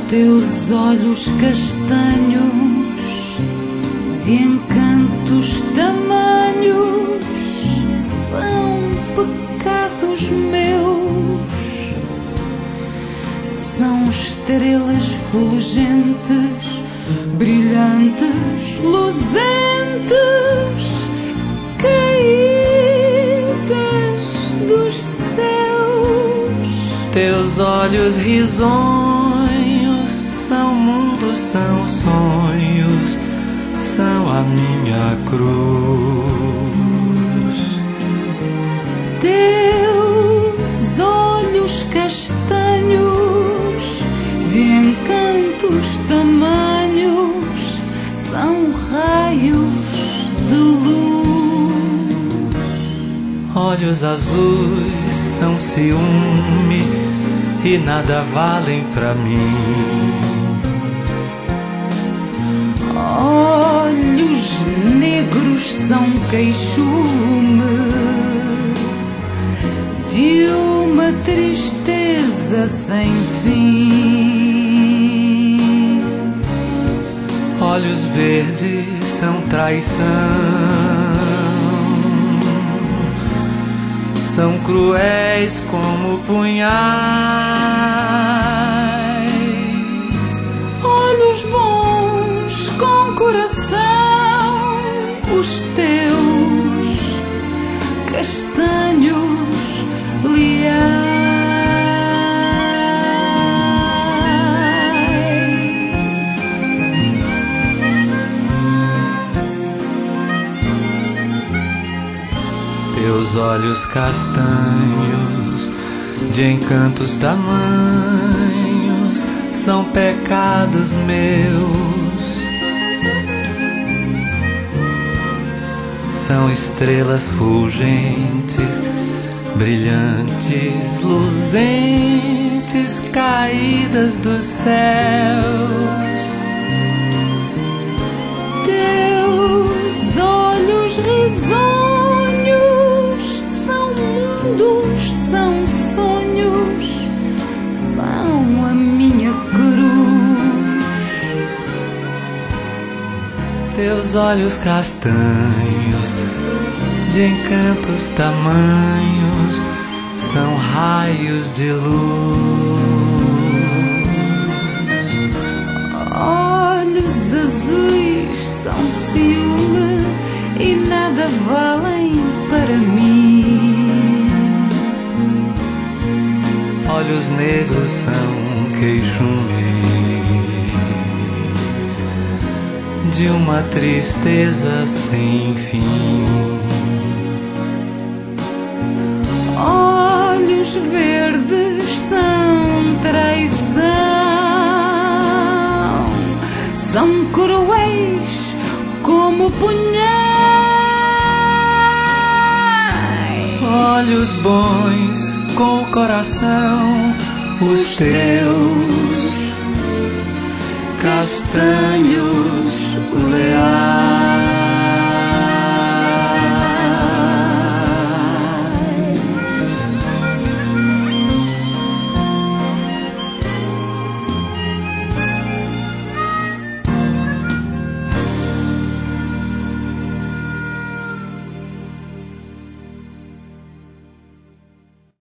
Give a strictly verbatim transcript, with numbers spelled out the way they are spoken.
Teus olhos castanhos, de encantos tamanhos, são pecados meus. São estrelas fulgentes, brilhantes, luzentes, caídas dos céus. Teus olhos risonhos são mundos, são sonhos, são a minha cruz. Teus olhos castanhos, de encantos tamanhos, são raios de luz. Olhos azuis são ciúme e nada valem pra mim. Olhos negros são queixume de uma tristeza sem fim. Olhos verdes são traição, são cruéis como punhais. Olhos bons com coração, os teus castanhos leais. Teus olhos castanhos, de encantos tamanhos, são pecados meus. São estrelas fulgentes, brilhantes, luzentes, caídas dos céus. Teus olhos risonhos são mundos, são sonhos, são a minha cruz. Teus olhos castanhos, de encantos tamanhos, são raios de luz. Olhos azuis são ciúme e nada valem para mim. Olhos negros são queixume de uma tristeza sem fim. Olhos verdes são traição, são cruéis como punhais. Olhos bons com o coração, os teus castanhos